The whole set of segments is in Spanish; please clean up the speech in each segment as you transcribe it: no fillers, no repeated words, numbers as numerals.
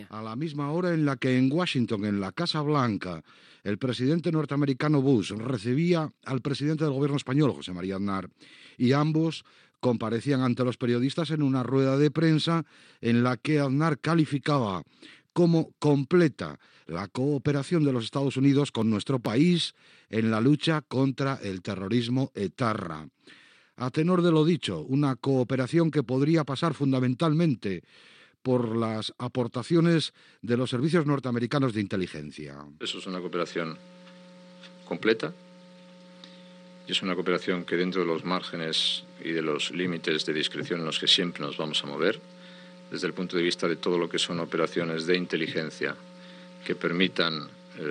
A la misma hora en la que en Washington, en la Casa Blanca, el presidente norteamericano Bush recibía al presidente del gobierno español, José María Aznar, y ambos comparecían ante los periodistas en una rueda de prensa en la que Aznar calificaba como completa la cooperación de los Estados Unidos con nuestro país en la lucha contra el terrorismo etarra. A tenor de lo dicho, una cooperación que podría pasar fundamentalmente por las aportaciones de los servicios norteamericanos de inteligencia. Eso es una cooperación completa y es una cooperación que dentro de los márgenes y de los límites de discreción en los que siempre nos vamos a mover, desde el punto de vista de todo lo que son operaciones de inteligencia que permitan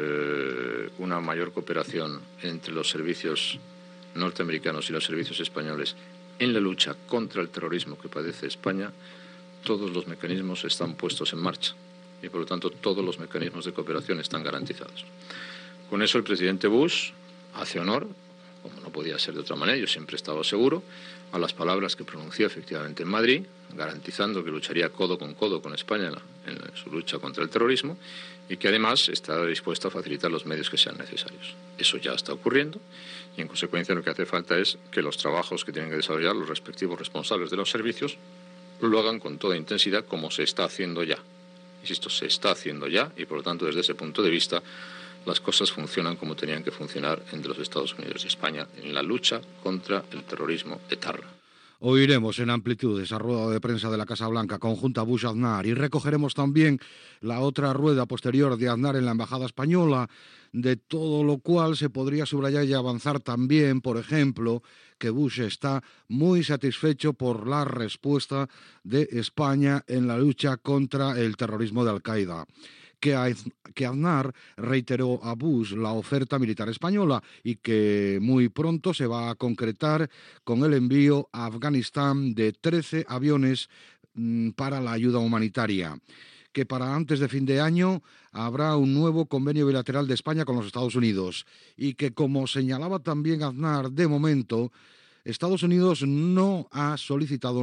una mayor cooperación entre los servicios norteamericanos y los servicios españoles en la lucha contra el terrorismo que padece España, todos los mecanismos están puestos en marcha y, por lo tanto, todos los mecanismos de cooperación están garantizados. Con eso, el presidente Bush hace honor, como no podía ser de otra manera, yo siempre he estado seguro, a las palabras que pronunció efectivamente en Madrid, garantizando que lucharía codo con España en su lucha contra el terrorismo y que además está dispuesto a facilitar los medios que sean necesarios. Eso ya está ocurriendo y, en consecuencia, lo que hace falta es que los trabajos que tienen que desarrollar los respectivos responsables de los servicios lo hagan con toda intensidad, como se está haciendo ya. Insisto, se está haciendo ya y, por lo tanto, desde ese punto de vista, las cosas funcionan como tenían que funcionar entre los Estados Unidos y España en la lucha contra el terrorismo etarra. Oiremos en amplitud esa rueda de prensa de la Casa Blanca conjunta Bush-Aznar y recogeremos también la otra rueda posterior de Aznar en la Embajada Española, de todo lo cual se podría subrayar y avanzar también, por ejemplo, que Bush está muy satisfecho por la respuesta de España en la lucha contra el terrorismo de Al-Qaeda. Que Aznar reiteró a Bush la oferta militar española y que muy pronto se va a concretar con el envío a Afganistán de 13 aviones para la ayuda humanitaria. Que para antes de fin de año habrá un nuevo convenio bilateral de España con los Estados Unidos y que, como señalaba también Aznar, de momento Estados Unidos no ha solicitado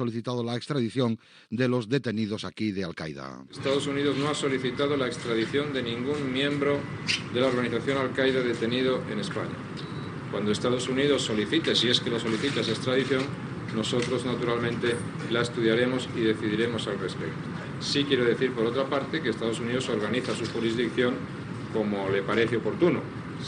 la extradición de los detenidos aquí de Al-Qaeda. Estados Unidos no ha solicitado la extradición de ningún miembro de la organización Al-Qaeda detenido en España. Cuando Estados Unidos solicite, si es que lo solicita, esa extradición, nosotros naturalmente la estudiaremos y decidiremos al respecto. Sí quiero decir, por otra parte, que Estados Unidos organiza su jurisdicción como le parece oportuno,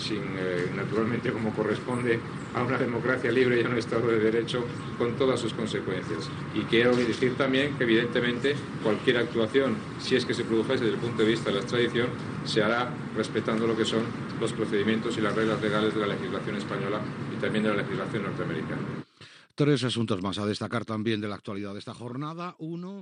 naturalmente como corresponde a una democracia libre y a un Estado de Derecho, con todas sus consecuencias. Y quiero decir también que, evidentemente, cualquier actuación, si es que se produjese desde el punto de vista de la extradición, se hará respetando lo que son los procedimientos y las reglas legales de la legislación española y también de la legislación norteamericana. 3 asuntos más a destacar también de la actualidad de esta jornada. 1.